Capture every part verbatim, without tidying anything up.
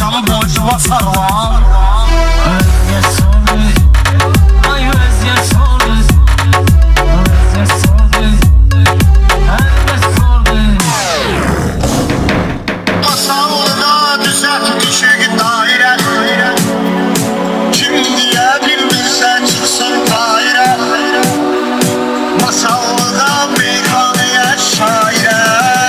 Paşalı boycuva sarılan Vaziyet sordu, ay vaziyet sordu, vaziyet sordu, elbet sordu. Masallıda düzeltmişik daire, kim diye bilmirse çıksın daire. Masallıda meyhaneye şaire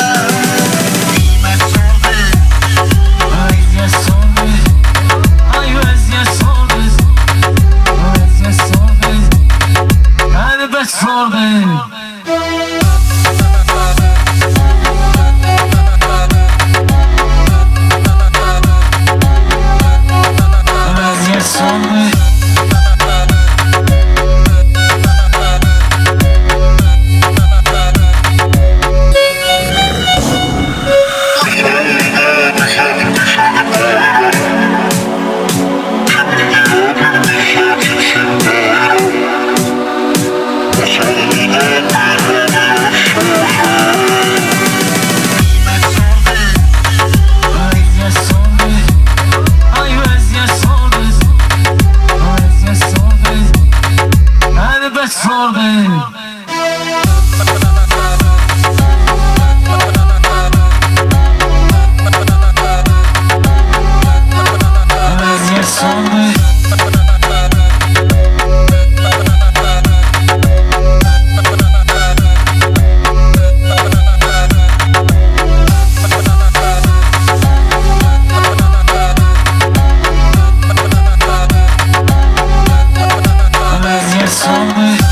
nimet sordu. Vaziyet sordu, ay vaziyet sordu, vaziyet sordu, elbet sordu. Vaziyet sordu, vaziyet sordu, ay vaziyet sordu, vaziyet sordu, elbet sordu. Vaziyet sordu, vaziyet sordu.